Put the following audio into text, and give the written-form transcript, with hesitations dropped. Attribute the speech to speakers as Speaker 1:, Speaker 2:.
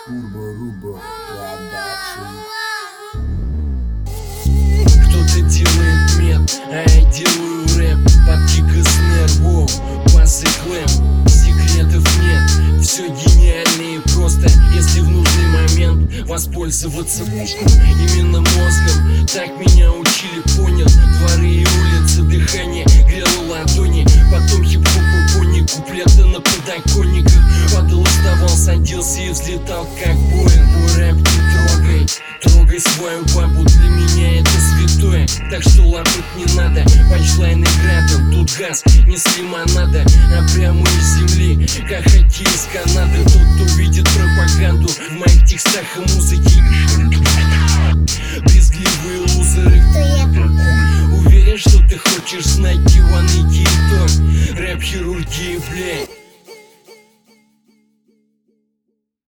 Speaker 1: Урба-руба продакшн.
Speaker 2: Кто-то делает мет, а я делаю рэп под кик и снэр, воу, бас и клэм. Секретов нет, все гениально и просто, если в нужный момент воспользоваться мозгом. Именно мозгом, так меня учили, понял. Дворы и улицы, дыхание грело ладони. Потом хип-хоп пони, куплеты на подоконниках. Падал, вставал, садился и взлетал как Боинг. Мой рэп не трогай свою бабу, для меня это святое. Так что лапать не надо, панчлайны градом. Тут газ, не с лимонада, а прямо из земли, как хоккей из Канады. Тот, кто видит пропаганду в моих текстах и музыке, брезгливые лузеры. Уверен, что ты хочешь знать диван и гитор. Рэп-хирургии, блядь.